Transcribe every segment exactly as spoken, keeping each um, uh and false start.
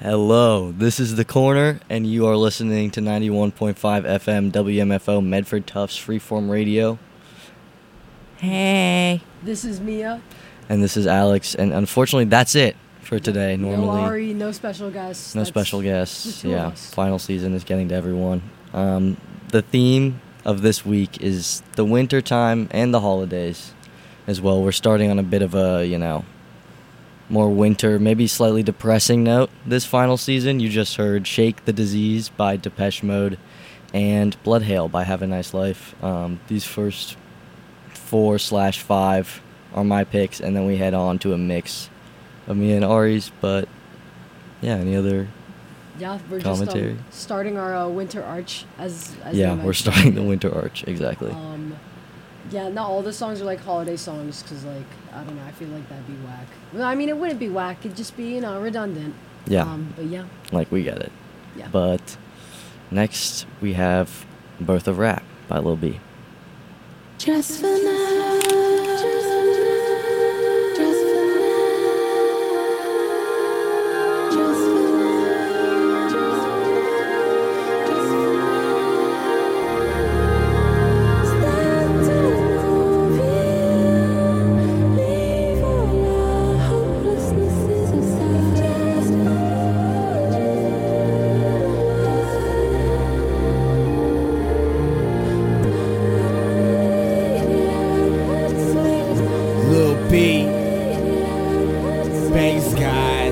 Hello, this is The Corner, and you are listening to ninety-one point five F M W M F O Medford Tufts Freeform Radio. Hey. This is Mia. And this is Alex, and unfortunately that's it for today. Normally, no Ari, no special guests. No That's special guests. the two Yeah, of us. final season is getting to everyone. Um, the theme of this week is the winter time and the holidays as well. We're starting on a bit of a, you know, more winter, maybe slightly depressing note this final season. You just heard Shake the Disease by Depeche Mode and Blood Hail by Have a Nice Life. Um, these first four slash five are my picks, and then we head on to a mix of me and Ari's. But yeah, any other Yeah, we're commentary? just um, starting our uh, winter arch as, as Yeah, they we're mentioned. starting the winter arch, exactly. Um, yeah, not all the songs are like holiday songs because, like, I don't know, I feel like that'd be whack. Well, I mean, it wouldn't be whack. It'd just be, you know, redundant. Yeah, Um, but yeah, like we get it. yeah. But next we have Birth of Rap by Lil B. Just for now. Just for now. Just for now. Just for now. Just for now. Stand to move you. Leave all our hopelessnesses aside. Just for Lil B, Bass God.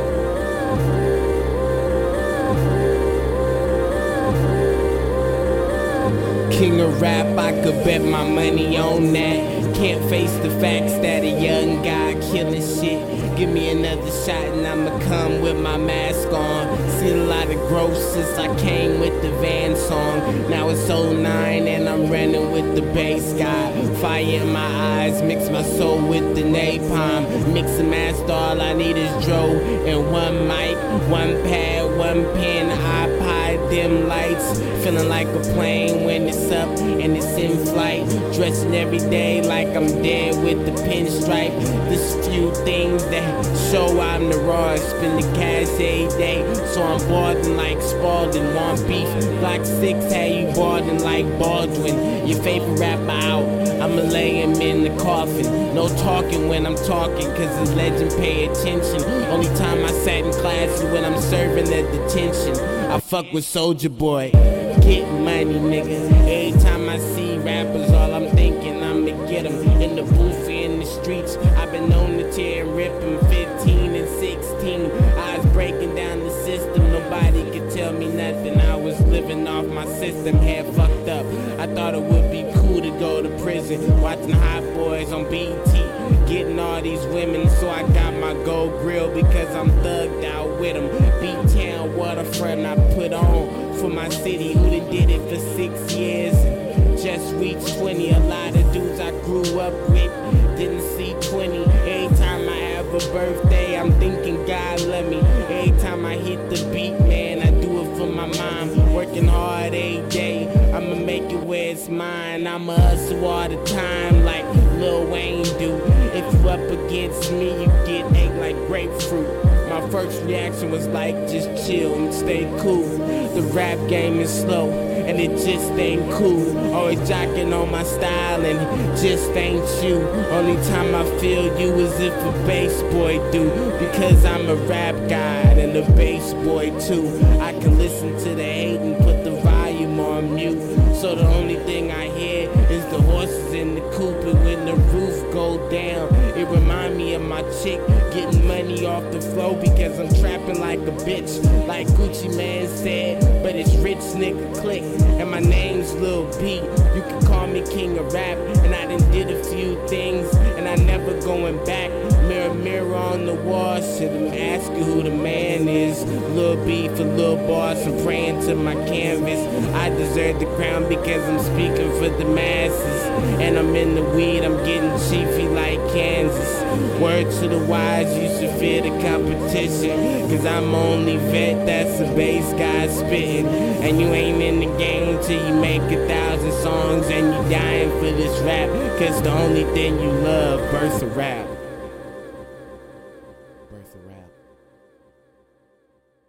King of rap, I could bet my money on that. Can't face the facts that a young guy killing shit. Give me another shot and I'ma come with my mask on. Seen a lot of growth since I came with the Van song. Now it's oh nine and I'm running with the bass guy. Fire in my eyes, mix my soul with the napalm. Mix and master, all I need is Dro and one mic, one pad, one pen, iPod, dim lights. Feeling like a plane when it's up and it's in flight. Dressing every day like I'm dead with the pinstripe. There's few things that show I'm the raw. Spend the cash every day, so I'm balding like Spalding. Want beef, Block six had you balding like Baldwin. Your favorite rapper out, I'ma lay him in the coffin. No talking when I'm talking, cause his legend pay attention. Only time I sat in class is when I'm serving at detention. I fuck with Soulja Boy, get money, nigga. Every time I see rappers, all I'm thinking, I'ma get 'em. In the booth, in the streets, I've been known to tear and rip 'em. fifteen and sixteen, eyes breaking down the system. Nobody could tell me nothing. I was living off my system, head fucked up. I thought it would be cool to go to prison, watching Hot Boys on B T, getting all these women. So I got my gold grill because I'm thugged out with 'em. B-Town waterfront I put on for my city, who done did it for six years and just reached twenty. A lot of dudes I grew up with didn't see twenty. Every time I have a birthday, I'm thinking God love me. Every time I hit the beat, man, I do it for my mom. Working hard every day, I'ma make it where it's mine. I'ma hustle all the time like Lil Wayne do. If you up against me, you get ate like grapefruit. My first reaction was like, just chill and stay cool. The rap game is slow and it just ain't cool. Always jocking on my style and it just ain't you. Only time I feel you is if a bass boy do. Because I'm a rap god and a bass boy too. I can listen to the hate and put the volume on mute. So the only thing I hear is the horses in the coop. And when the roof go down, it remind me of my chick getting money off the flow because I'm trapping like a bitch, like Gucci Man said. But it's rich nigga click, and my name's Lil B. You can call me king of rap, and I done did a few things, and I never going back. Mirror, mirror on the wall, shit, I'm asking who the man is. Lil B for Lil Boss, I'm praying to my canvas. I deserve the crown because I'm speaking for the masses. And I'm in the weed, I'm getting chiefy like Kansas. Word to the wise, you should fear the competition. Cause I'm only vet, that's a bass guy spitting. And you ain't in the game till you make a thousand songs. And you dying for this rap, cause the only thing you love, Birth of Rap. Birth of Rap.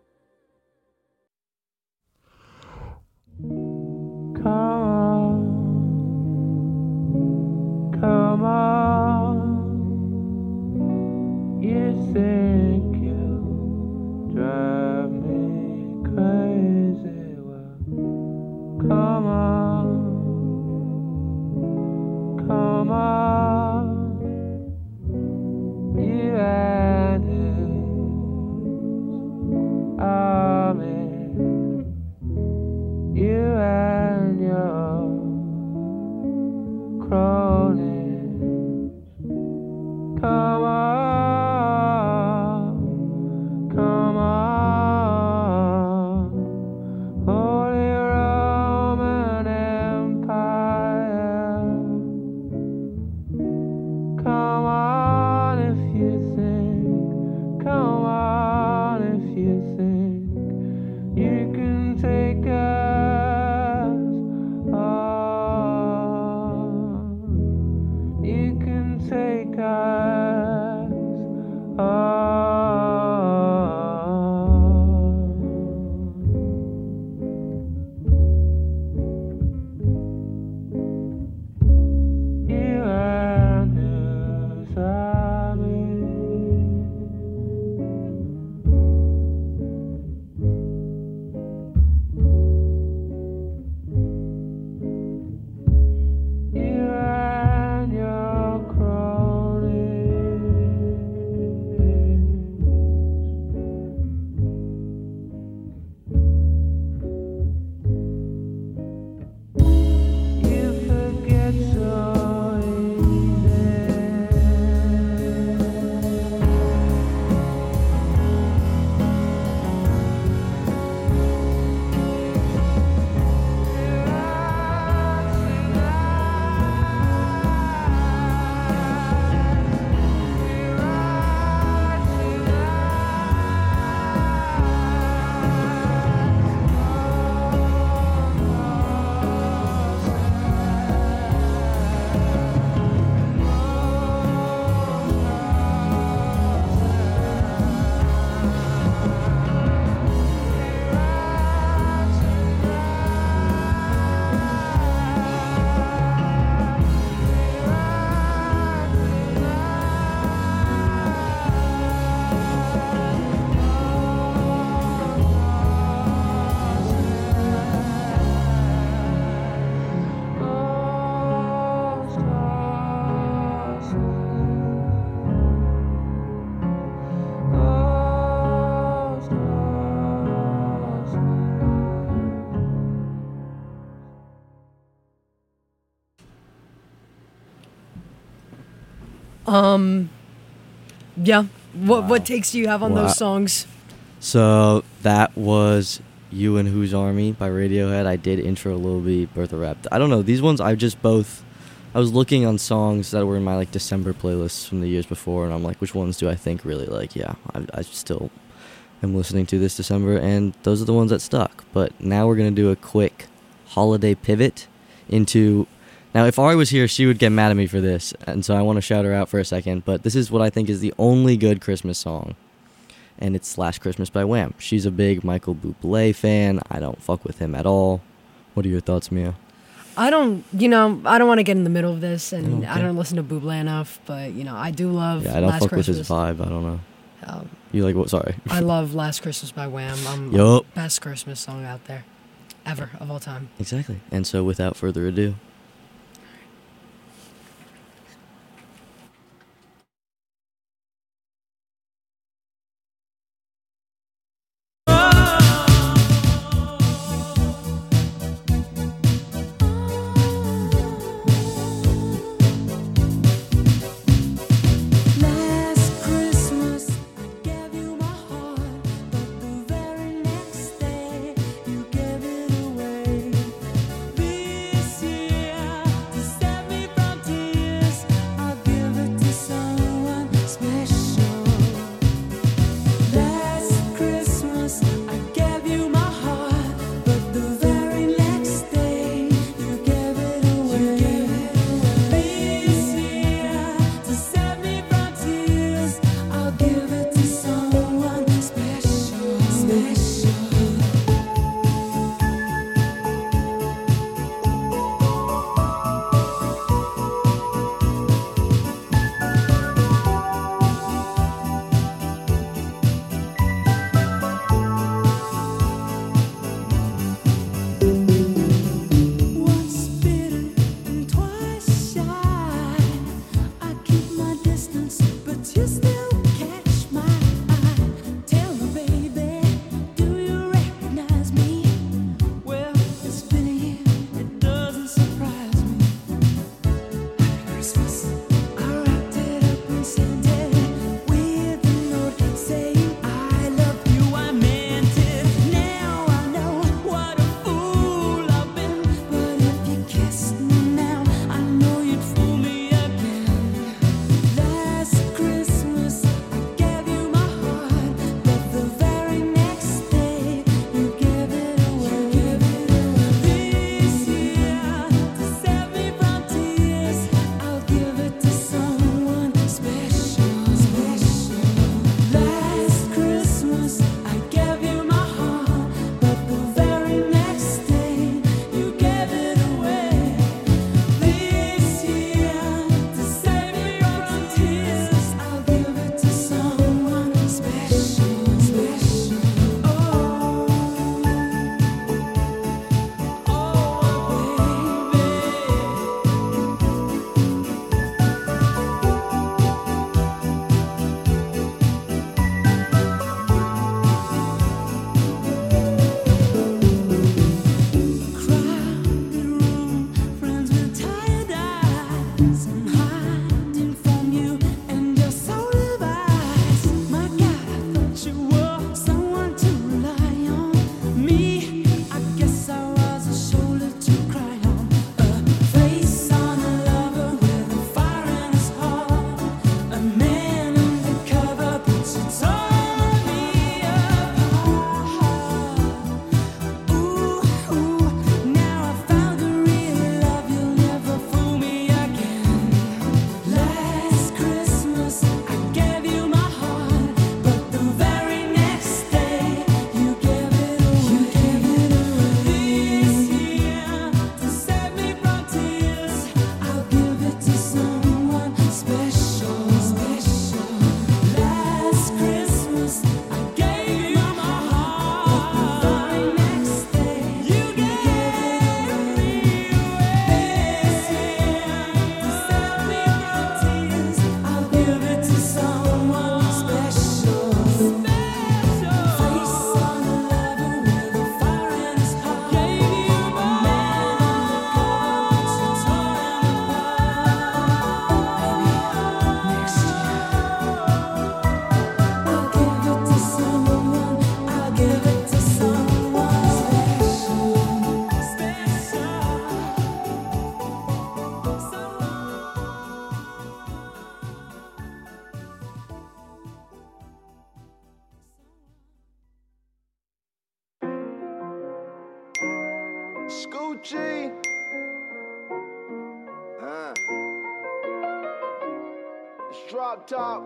Come on, come on, you and his army, you and your cronies. Come on, come on, Holy Roman Empire. Come on if you think, come on if you think you can take us on. You can take us on. You and his army. You and your cronies. You forget so Um, yeah. What Wow. what takes do you have on Wow. those songs? So that was You and Who's Army by Radiohead. I did intro Lil B, Birth of Rap. I don't know, these ones I just both, I was looking on songs that were in my like December playlists from the years before, and I'm like, which ones do I think really like, yeah, I, I still am listening to this December, and those are the ones that stuck. But now we're going to do a quick holiday pivot into, now if Ari was here, she would get mad at me for this, and so I want to shout her out for a second, but this is what I think is the only good Christmas song, and it's Last Christmas by Wham. She's a big Michael Bublé fan. I don't fuck with him at all. What are your thoughts, Mia? I don't, you know, I don't want to get in the middle of this, and Okay. I don't listen to Bublé enough, but, you know, I do love Yeah, I don't Last fuck Christmas. with his vibe. I don't know. Um, You like what? Sorry. I love Last Christmas by Wham. Um, Yup. Best Christmas song out there. Ever, of all time. Exactly. And so without further ado, Last Christmas I gave you my heart, but the very next day you gave it away. This year Scoochie. Uh. It's drop top.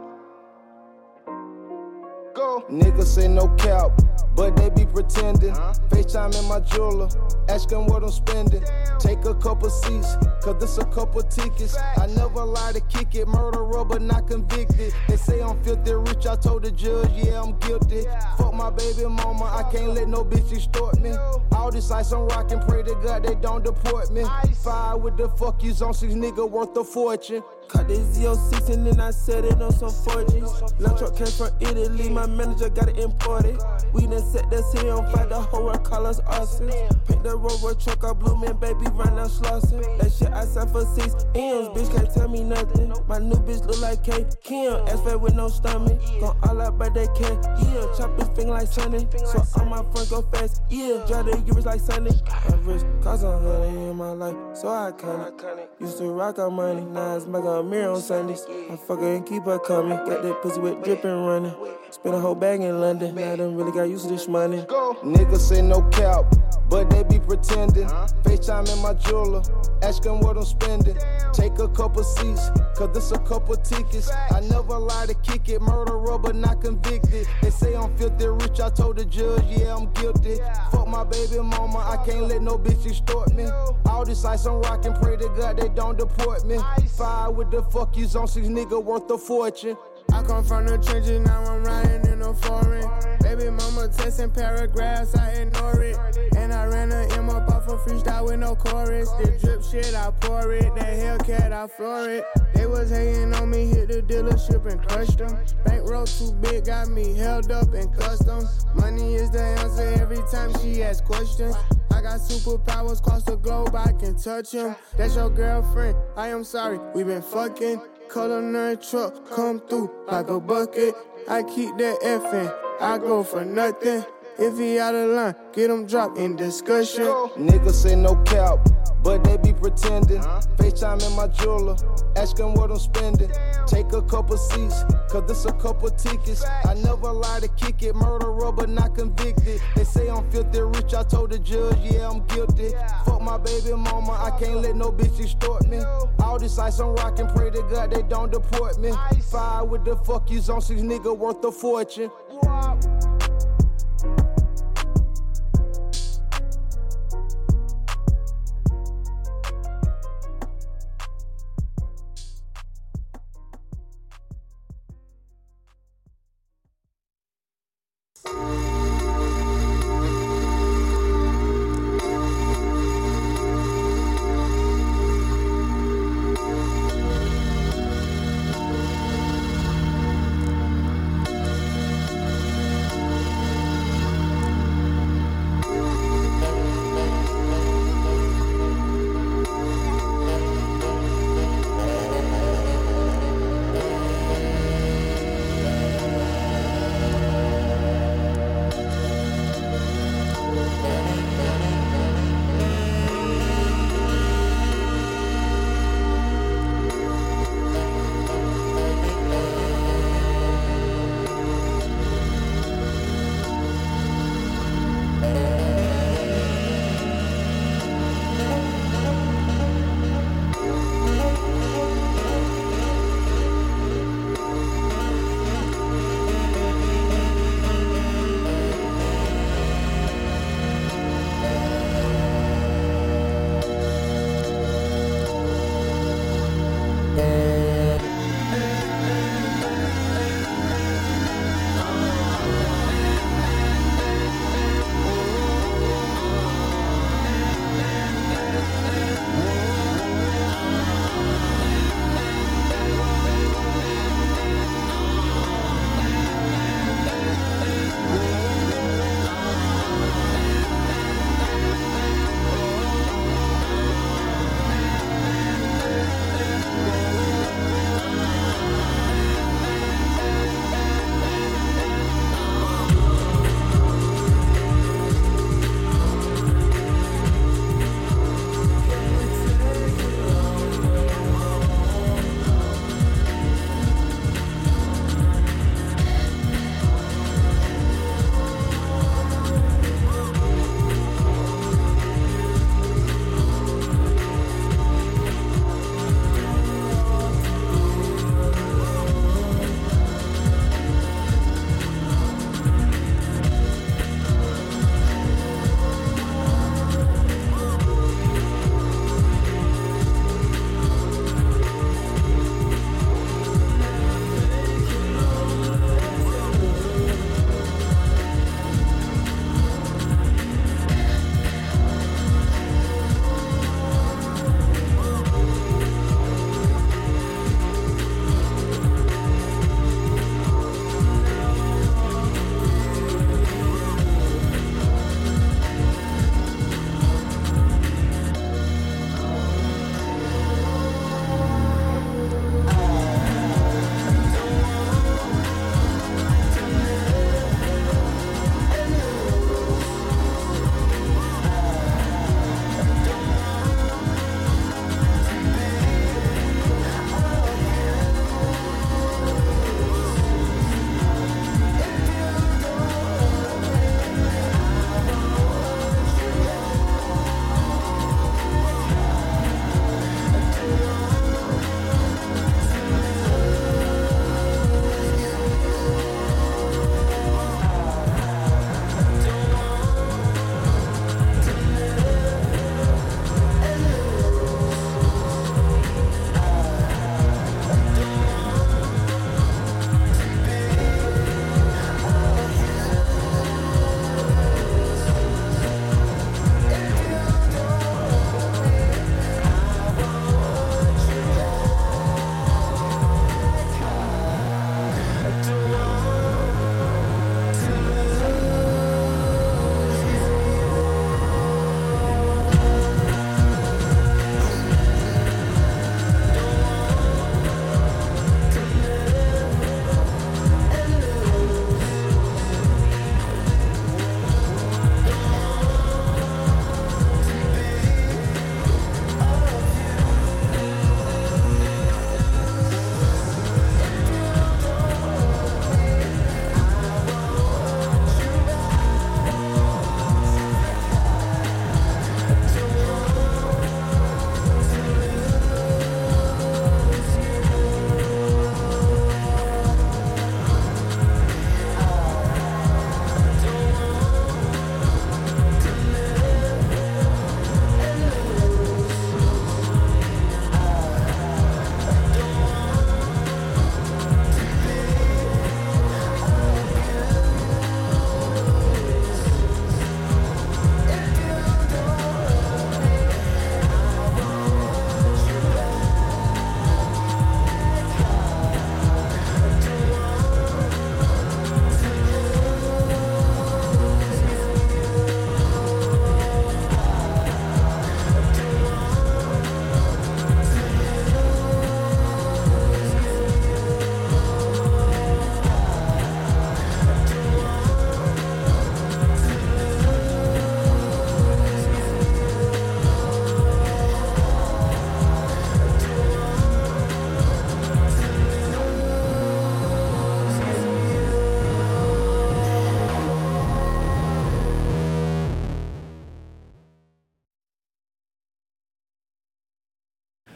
Go. Niggas say no cap, but they be pretending. Uh-huh. FaceTime in my jeweler, asking what I'm spending. Take a couple seats, cause this a couple tickets. I never lie to kick it, murderer but not convicted. They say I'm filthy rich, I told the judge, yeah, I'm guilty. Fuck my baby mama, I can't let no bitch extort me. All this ice I'm rocking, pray to God they don't deport me. Five with the fuck you on six nigga worth a fortune. Caught this Z oh six and then I set it on some four Gs. Lunch truck came from Italy, my manager got it imported. We done set that city on fire, the whole world call us awesome. Paint the Rover truck up blue, man, baby, run out Schlosser. That shit I signed for six M's, bitch can't tell me nothing. My new bitch look like K. Kim, ass fat with no stomach. Gon' all out by that cat, yeah. Chop his finger like Sunny, so all my friends go fast, yeah. Drive the Urus like Sunny. My wrist cost a hundred in my life, so iconic. Used to rock our money, now it's make a mirror on Sundays. I fuck her and keep her coming. Got that pussy with dripping running. Spent a whole bag in London. Now I done really got used to this money. Go. Niggas say no cap, but they be pretending. FaceTime in my jeweler, asking what I'm spending. Take a couple seats, cause this a couple tickets. I never lie to kick it, murderer but not convicted. They say I'm filthy rich, I told the judge, yeah, I'm guilty. Fuck my baby mama, I can't let no bitch extort me. All this ice I'm rocking, pray to God they don't deport me. Five with the fuck you on six nigga worth a fortune. I come from the trenches, now I'm riding in a foreign. Baby mama texting paragraphs, I ignore it. And I ran a M up off a freestyle with no chorus. The drip shit, I pour it. That Hellcat, I floor it. They was hating on me, hit the dealership and crushed them. Bankroll too big, got me held up in customs. Money is the answer every time she asks questions. I got superpowers across the globe, I can touch him. That's your girlfriend, I am sorry, we been fucking. Culinary truck come through like a bucket. I keep that effing, I go for nothing. If he out of line, get him dropped in discussion. Niggas say no cap, but they be pretending. FaceTime in my jeweler, asking what I'm spending. Take a couple seats, cause this a couple tickets. I never lie to kick it, murderer but not convicted. They say I'm filthy rich, I told the judge, yeah, I'm guilty. Fuck my baby mama, I can't let no bitch extort me. All this ice I'm rocking, pray to God they don't deport me. Five with the fuck you on six nigga worth a fortune.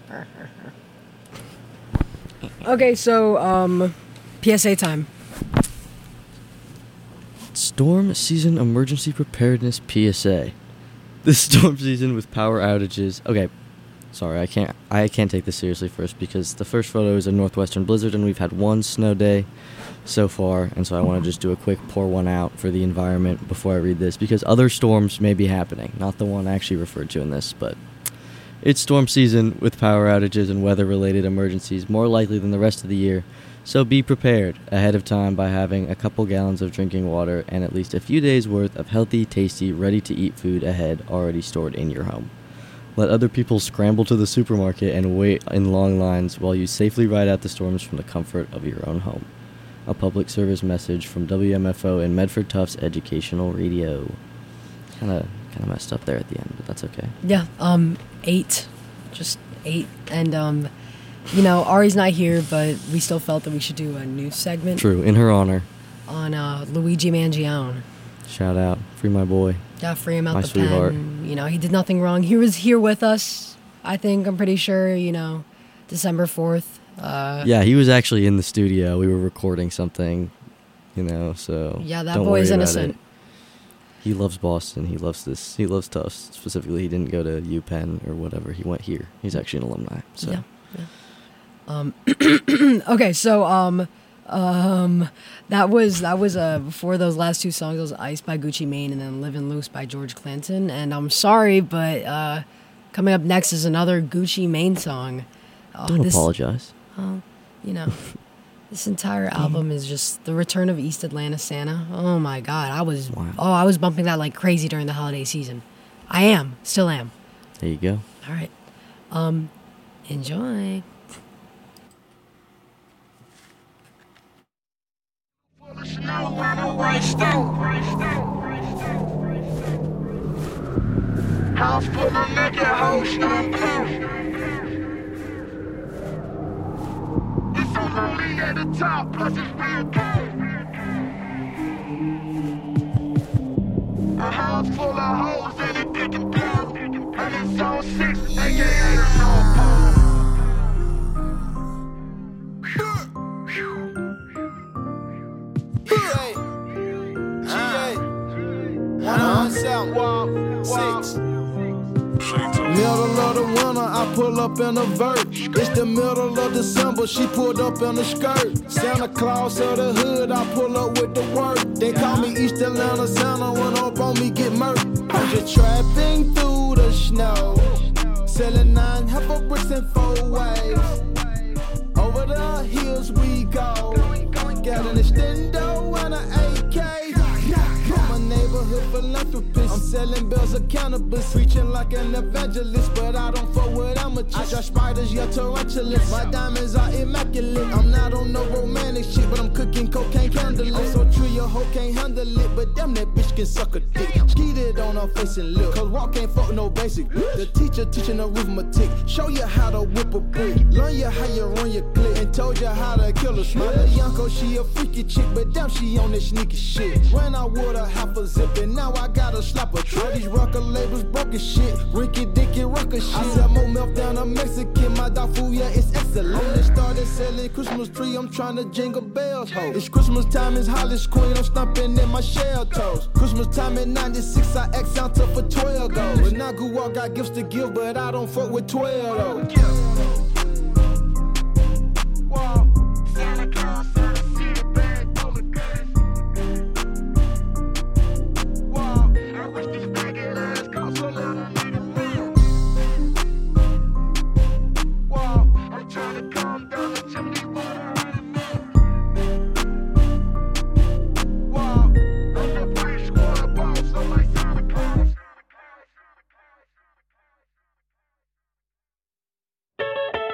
Okay, so um, P S A time. Storm Season Emergency Preparedness P S A. This storm season with power outages. Okay, sorry, I can't. I can't take this seriously first because the first photo is a northwestern blizzard, and we've had one snow day so far, and so I want to just do a quick pour one out for the environment before I read this because other storms may be happening. Not the one actually referred to in this, but it's storm season with power outages and weather-related emergencies more likely than the rest of the year. So be prepared ahead of time by having a couple gallons of drinking water and at least a few days worth of healthy, tasty, ready-to-eat food ahead already stored in your home. Let other people scramble to the supermarket and wait in long lines while you safely ride out the storms from the comfort of your own home. A public service message from W M F O and Medford Tufts Educational Radio. Kind of kind of messed up there at the end, but that's okay. Yeah, um, eight. Just eight. And, um... you know, Ari's not here, but we still felt that we should do a new segment. True, in her honor. On uh, Luigi Mangione. Shout out. Free my boy. Yeah, free him out my the sweetheart. pen. You know, he did nothing wrong. He was here with us, I think, I'm pretty sure, you know, December fourth. Uh, yeah, he was actually in the studio. We were recording something, you know, so yeah, that don't boy worry is about innocent. it. He loves Boston. He loves this. He loves Tufts. Specifically, he didn't go to UPenn or whatever. He went here. He's actually an alumni. So. Yeah, yeah. Um, okay, so um, um, that was that was uh before those last two songs. It was "Ice" by Gucci Mane and then "Livin' Loose" by George Clinton. And I'm sorry, but uh, coming up next is another Gucci Mane song. Oh, Don't this, apologize. Oh, you know, this entire album is just the return of East Atlanta Santa. Oh my God, I was Wow. oh I was bumping that like crazy during the holiday season. I am, still am. There you go. All right, um, enjoy. House full of naked hoes, it's so lonely at the top, plus it's real cold. A house full of hoes and it dick and down, and it's on six, aka the North Pole. Middle of the winter, I pull up in a vert. It's the middle of December, she pulled up in a skirt. Santa Claus of the hood, I pull up with the work. They call me East Atlanta Santa when up on me get murked. I'm just trapping through the snow, selling nine heifer bricks in four ways. Over the hills we go, got an extendo and an A K. I'm a neighborhood philanthropist. I'm selling bills of cannabis, preaching like an evangelist, but I don't fuck with amateurs. I got spiders, yeah, tarantulas. My diamonds are immaculate. I'm not on no romantic shit, but I'm cooking cocaine candlelit. I'm so true, your hoe can't handle it, but damn that bitch can suck a dick. Skeeted on her face and lip, cause walk ain't fuck no basic. The teacher teaching arithmetic, show you how to whip a brick, learn you how you run your clip, and told you how to kill a snake. My little Yanko, she a freaky chick, but damn she on that sneaky shit. When I would have half a zip, and now I gotta slap a trick. All these record labels broke as shit, Ricky Dicky rocker shit. I sell more milk down a Mexican, my dog food, yeah, it's excellent. Only started selling Christmas tree, I'm trying to jingle bells, ho. It's Christmas time, it's Hollis Queen, I'm stomping in my shell toes. Christmas time in ninety-six, I X out for twelve goals. When I go out, got gifts to give, but I don't fuck with twelve though. Santa Claus, Santa City, bad dollar guns. Wow, I wish these ragged ass cops would let a nigga live. Wow, I'm trying to calm down the chimney with a hundred men. Wow, I'm the police squad boss, I'm like Santa Claus.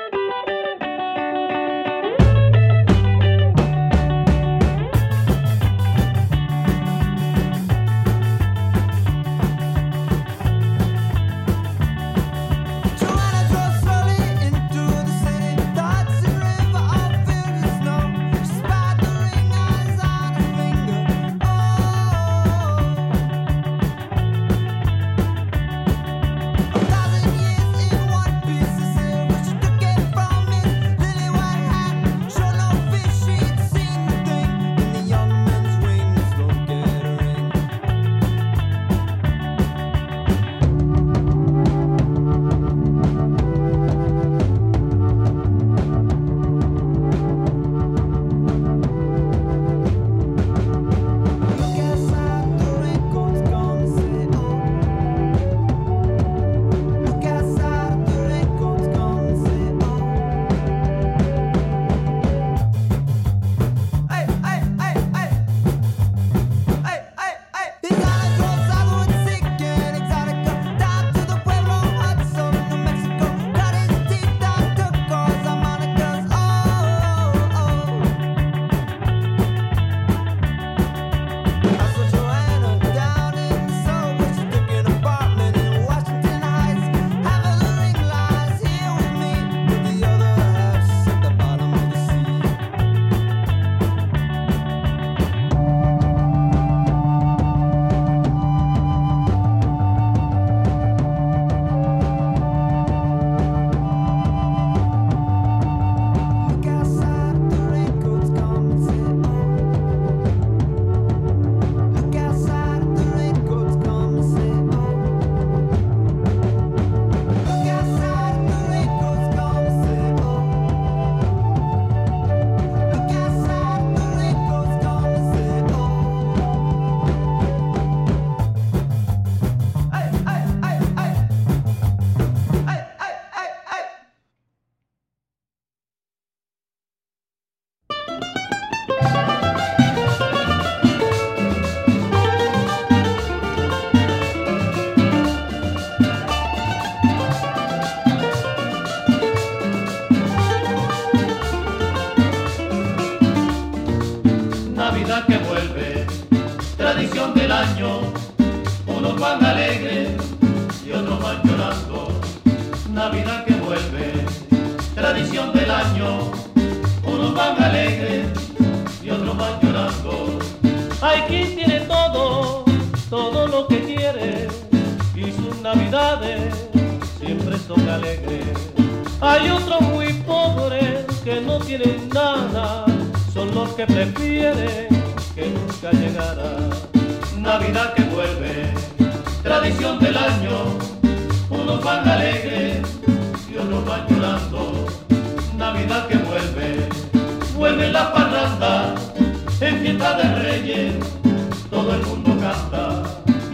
llorando, Navidad que vuelve, tradición del año, unos van alegres y otros van llorando. Hay quien tiene todo, todo lo que quiere, y sus navidades siempre son alegres. Hay otros muy pobres que no tienen nada, son los que prefieren que nunca llegara. Navidad que vuelve, tradición del año, unos van alegres y otros van llorando. Navidad que vuelve, vuelve la parranda, en fiesta de Reyes, todo el mundo canta.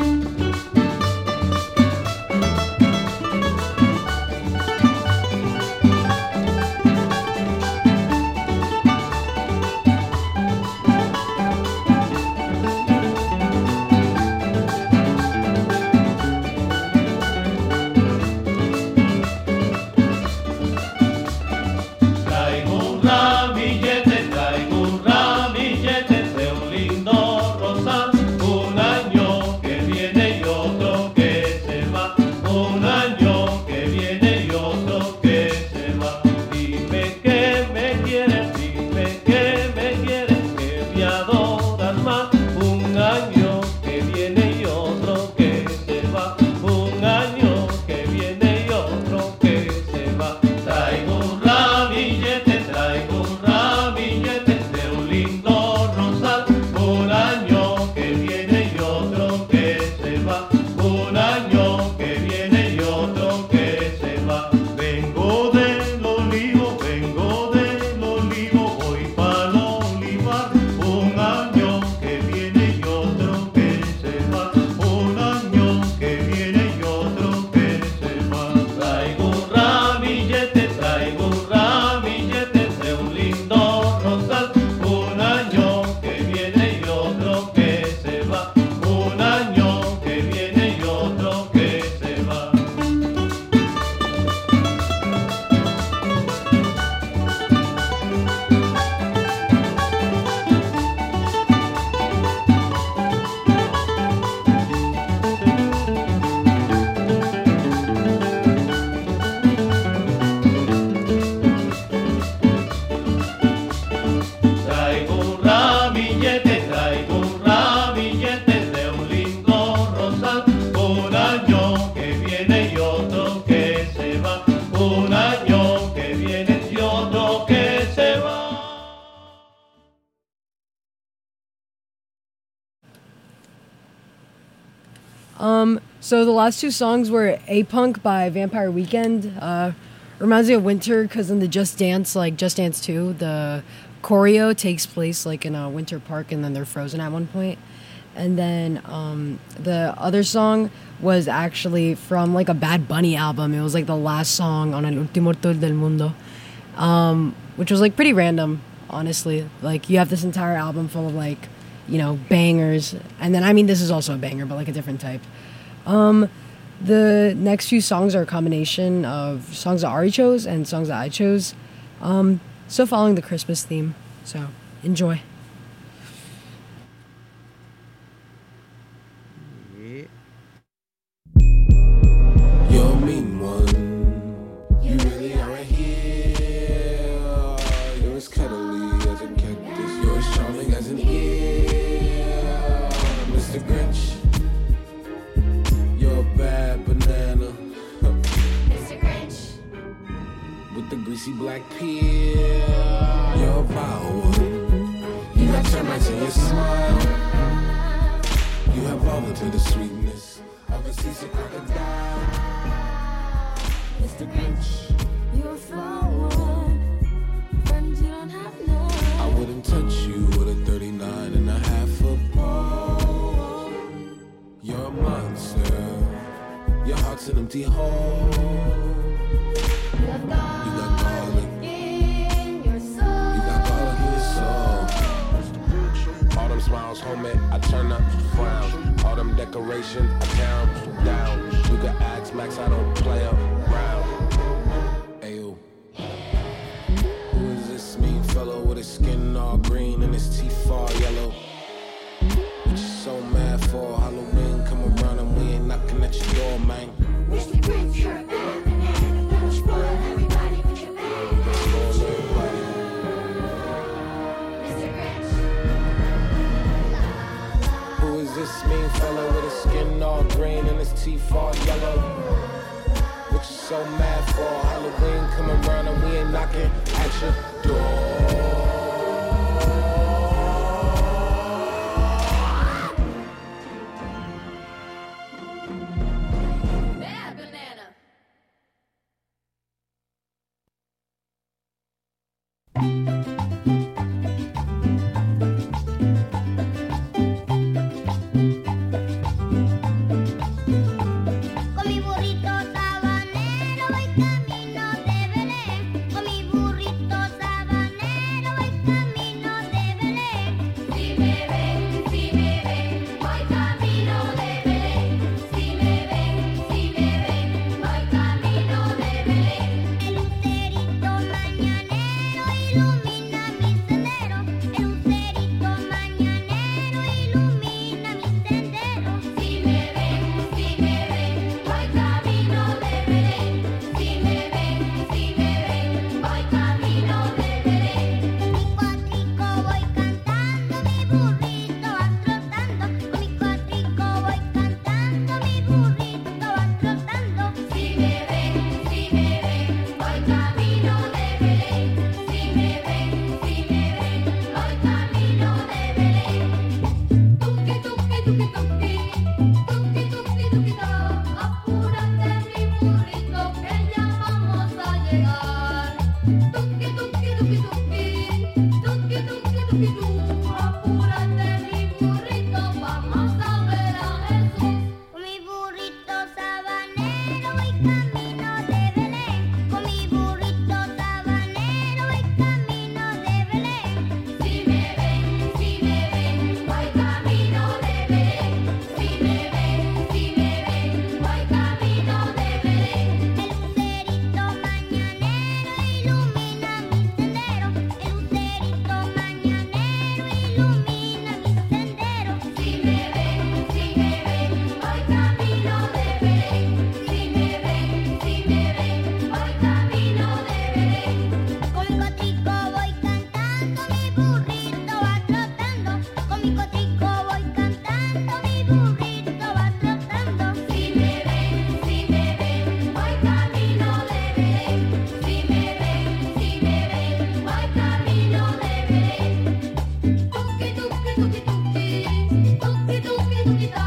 Um, so the last two songs were A-Punk by Vampire Weekend. Uh, reminds me of winter because in the Just Dance, like Just Dance two, the choreo takes place like in a winter park and then they're frozen at one point. And then um, the other song was actually from like a Bad Bunny album. It was like the last song on El Último Tour del Mundo, um, which was like pretty random, honestly. Like you have this entire album full of like, you know, bangers. And then, I mean, this is also a banger, but like a different type. Um, the next few songs are a combination of songs that Ari chose and songs that I chose. Um, still following the Christmas theme. So, enjoy. You're a mean one. You really are a heel. You're as cuddly as a cactus. You're as charming as an eel. Mister Grinch. You're a bad banana. Mister Grinch. With the greasy black peel. You're a vile one. You got termites in your smile. You have all the bitter sweetness of a seasick crocodile. Mister Grinch. You're a flower, friends you don't have none. I wouldn't touch you with a thirty-nine and a half foot pole. You're a monster. Your heart's an empty hole. You got garlic in your soul. You got garlic in your soul. Autumn smiles, homie, I turn up, frown. Autumn decorations, I tear 'em down. You can ask Max, I don't play around. Ayo. Who is this mean fellow with his skin all green and his teeth all yellow? What you so mad for? Halloween come around and we ain't knocking at your door, man. Mister Grinch, you're a so mad for? Halloween come around and we ain't knocking at your door. Con mi burrito sabanero voy camino de Belén. Con mi burrito sabanero voy camino de Belén. Si me ven, si me ven, voy camino de Belén. Si me ven, si me ven, voy camino de Belén. El lucerito mañanero ilumina mi sendero. El lucerito mañanero ilumina mi sendero. Si me ven, si me ven, voy camino de Belén. Si me ven, si me ven, voy camino de Belén. Mi cuatrico voy cantando, mi burrito va trotando. Con mi cuatrico voy cantando, mi burrito va trotando. Si me ven, si me ven, voy camino de Belén. Si me ven, si me ven, voy camino de Belén. Tuki, tuki, tuki, tuki, tuki, tuki, tuki, to. Apúrate mi burrito que ya vamos a llegar. Tuki, tuki, tuki, tuki, tuki, tuki, tuki, tu. Apúrate mi burrito, vamos a ver a Jesús. Con mi burrito sabanero voy camino de Belén. Con mi burrito sabanero voy camino de Belén. Si me ven, si me ven, voy camino de Belén. Si me ven, si me ven, voy camino de Belén. El lucerito mañanero ilumina mi sendero. El lucerito mañanero ilumina mi sendero. Si me ven, si me ven, voy camino de Belén. Si me ven, si me ven, voy camino de Belén. Con mi cotrico voy cantando, mi burrito va trotando. Con mi cotrico voy cantando, mi burrito va trotando. Si me ven, si me ven, voy camino de Belén. Si me ven, si me ven, voy camino de Belén. Tuki, tuki, tuki, tuki, tuki, tuki, tuki, ta.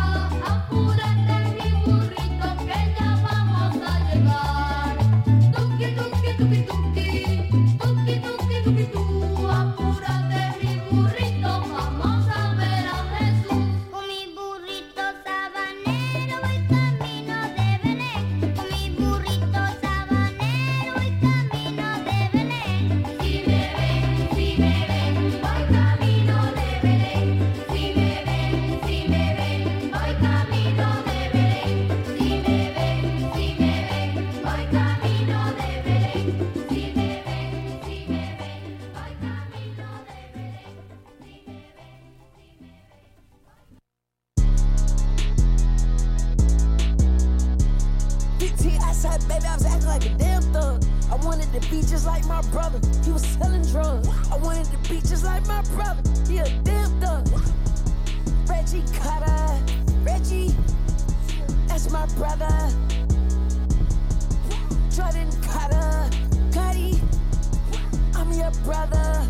Apúrate mi burrito que ya vamos a llegar. Tuki, tuki, tuki, tuki, tuki, tuki, tuki, tu. Apúrate mi burrito, vamos a ver a Jesús. Con mi burrito sabanero voy camino de Belén. Con mi burrito sabanero voy camino de Belén. Si me ven, si me ven, voy camino de Belén. Si me ven, si me ven, voy camino de Belén. Si me ven, si me ven, voy camino de Belén. Si me ven, si me ven, voy camino de Belén. Si me ven, si me ven, voy camino de Belén. Si me ven, si me ven, voy camino de Belén. fifteen outside, baby, I was acting like a damn thug. I wanted to be just like my brother. He was selling drugs. I wanted to be just like my brother. He a damn thug. Reggie Carter, Reggie, that's my brother. Jordan Carter, Cuddy, I'm your brother.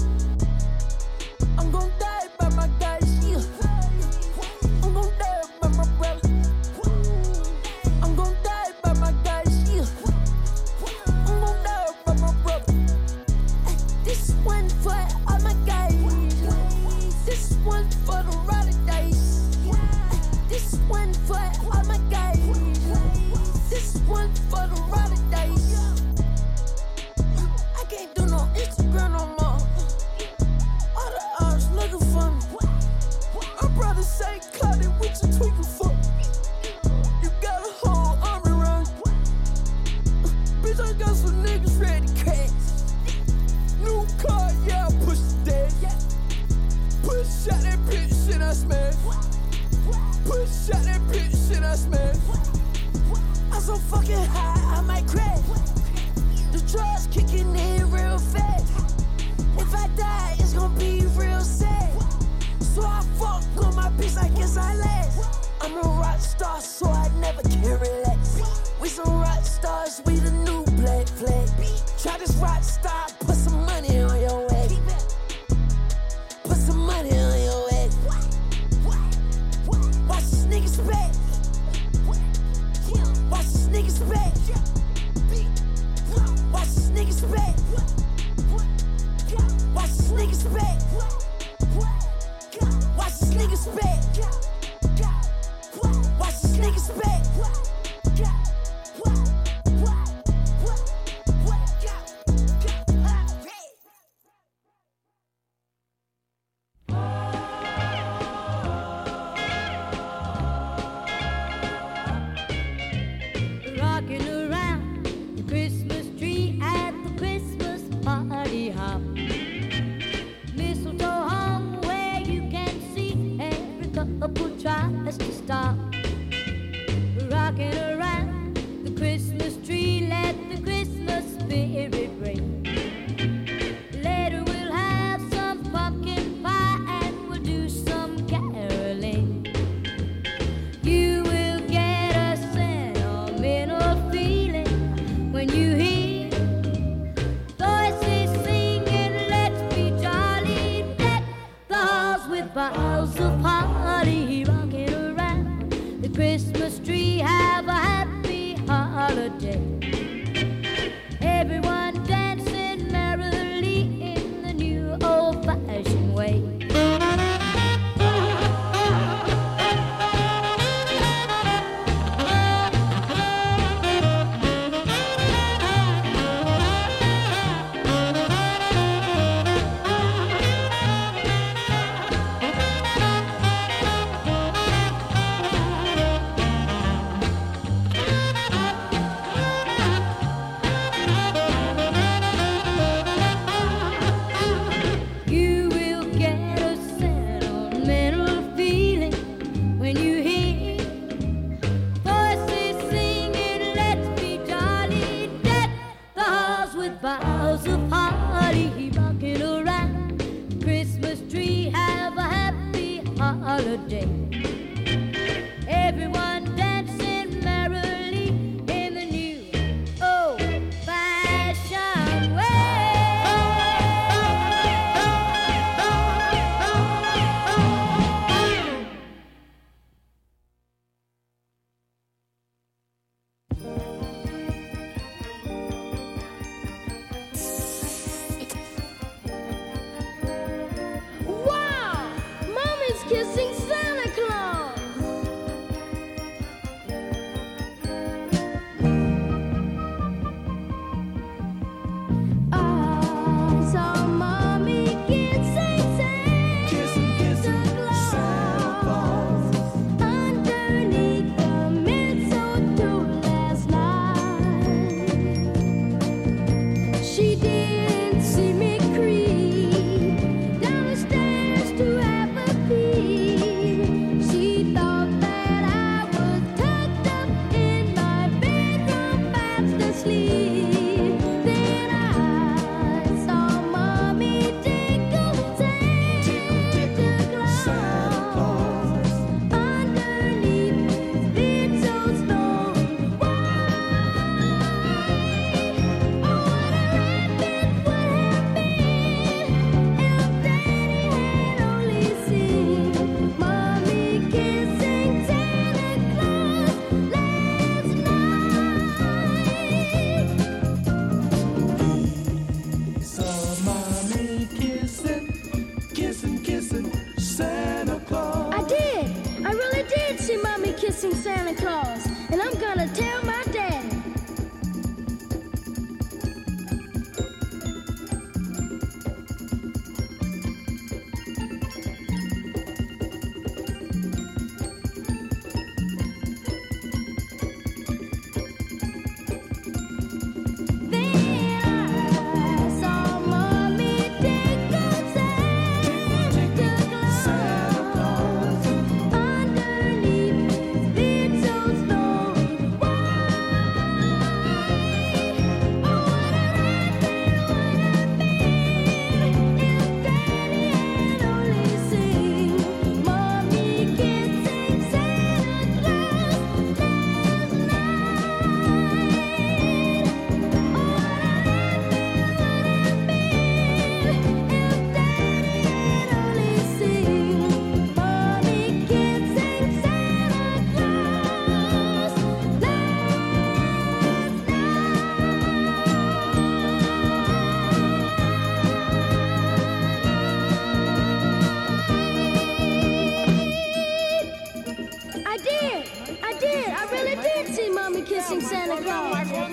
I'm gon' die by my guys, yeah. I'm gon' die by my brother. I'm gon' die by my guys, yeah. I'm gon' die by my brother. This one for all my guys. This one for the ride or dice. This one for all my guys. This one for the ride or dice. I can't do no Instagram no more. All the ops looking for me. My brother say, Claudia, what you tweaking for? You got a whole army around you. Bitch, I got some niggas ready to crash. New car, yeah, I push the dash. Push shot that bitch, shit I smash. Push shot that bitch, shit I smash. I'm so fucking high, I might crash. The drugs kicking in real fast. If I die, it's gonna be real sad. So I fuck on my bitch, I guess I last. I'm a rock star, so I never can relax. We some rock stars, Bitch, we the new black flag. Try this rock star, put some money on your ass. Put some money on your ass. Watch this nigga's back. Watch this nigga's back. Watch this nigga's back. Watch this nigga's back. Watch this nigga's back. Watch this nigga's back.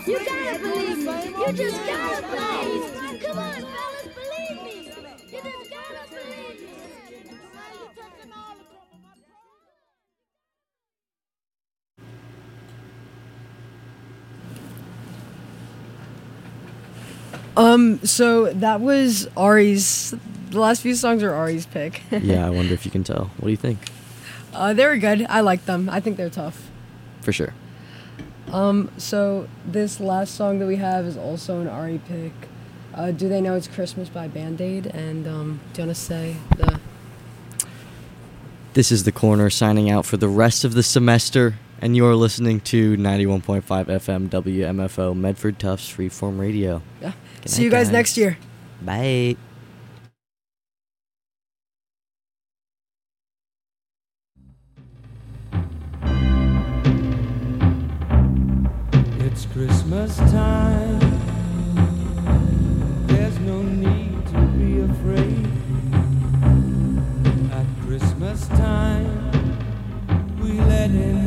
You gotta believe me. You just gotta believe me. Come on, fellas, believe me. You just gotta believe me. Um, so that was Ari's. The last few songs are Ari's pick. Yeah, I wonder if you can tell. What do you think? Uh, they were good. I like them. I think they're tough. For sure. Um, so this last song that we have is also an Ari pick. Uh, Do They Know It's Christmas by Band-Aid? And um, do you want to say the... This is The Corner signing out for the rest of the semester, and you're listening to ninety-one point five F M W M F O Medford Tufts Freeform Radio. Yeah. Good See night, you guys next year. Bye. It's Christmas time. There's no need to be afraid. At Christmas time, we let in